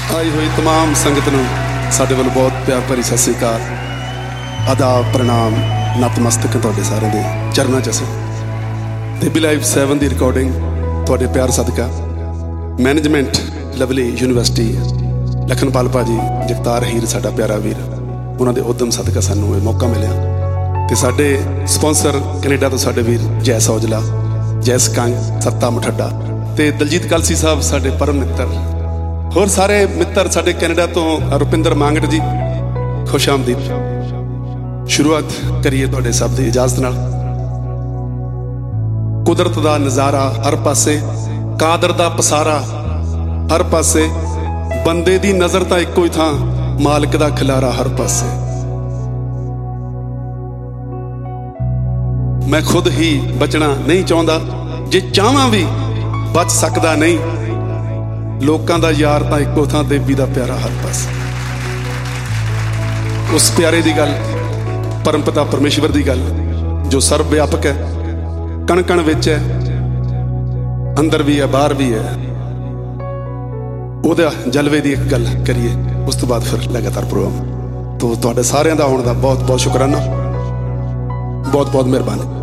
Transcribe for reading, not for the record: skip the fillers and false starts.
आई हुई तमाम संगत नूं साडे वल्लों बहुत प्यार भरी सत श्री अकाल, आदाब, प्रणाम, नतमस्तक तुहाडे सारिआं दे चरनां च असीं देवी लाइव 7 दी रिकॉर्डिंग तुहाडे प्यार सदका मैनेजमेंट लवली यूनिवर्सिटी लखनपाल भाजी जगतार हीर साडा प्यारा वीर उन्हां दे उद्यम सदका सानूं इह मौका मिलिआ ते साडे स्पॉन्सर कनेडा तो साडे वीर जै सौजला, जै सकंग, सत्ता मठड्डा ते दलजीत कलसी साहब साडे परम मित्र, होर सारे मित्र साडे कैनेडा तो रुपिंदर मांगट जी, खुश आमदीद। शुरुआत करिए तुहाडे सब दी इजाजत नाल। कुदरत दा नज़ारा हर पासे, कादर दा पसारा हर पासे, बंदे दी नज़र तां इक्को ही थां, मालिक दा खिलारा हर पासे। मैं खुद ही बचना नहीं चाहुंदा, जे चाहां भी बच सकदा नहीं। लोकां दा यार तां इक्को थां, देवी दा प्यारा हर पासे। उस प्यारे दी गल, परम पिता परमेश्वर दी गल जो सर्व व्यापक है, कण कण विच है, अंदर भी है बाहर भी है, ਉਹਦਾ ਜਲਵੇ ਦੀ एक गल करिए, उस तो बाद फिर लगातार प्रोग्राम। तो तुहाडे सारिआं दा आउण दा बहुत बहुत शुकराना, बहुत बहुत मेहरबानी।